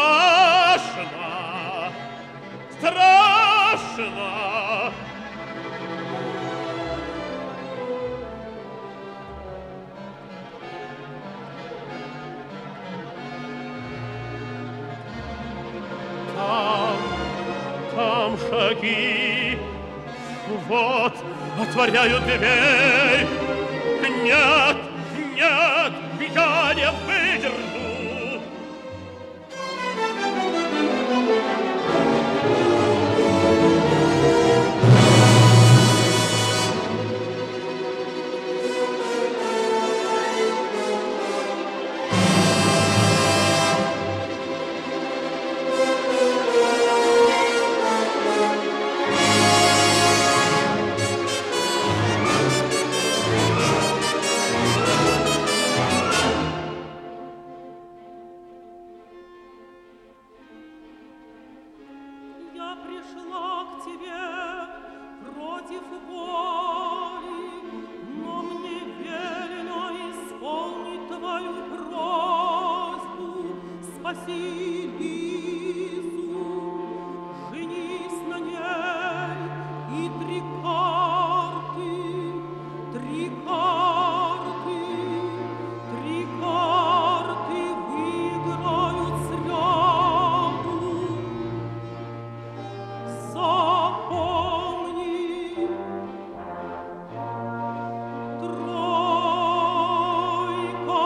страшно, страшно. Там шаги, вот, отворяют дверь. Нет, нет, я не выдержу. Я пришла к тебе против воли, но мне велено исполнить твою просьбу. Спаси Лизу, женись на ней, и три карты выиграют сряду. Запомни, тройка,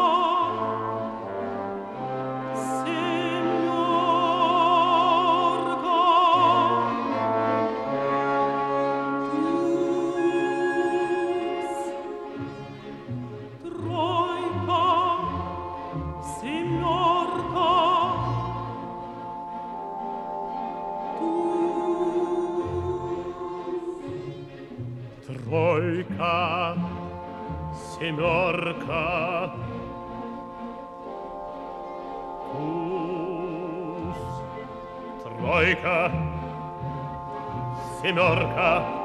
семерка, туз, тройка, семерка, Тройка, семерка, туз, тройка, семерка.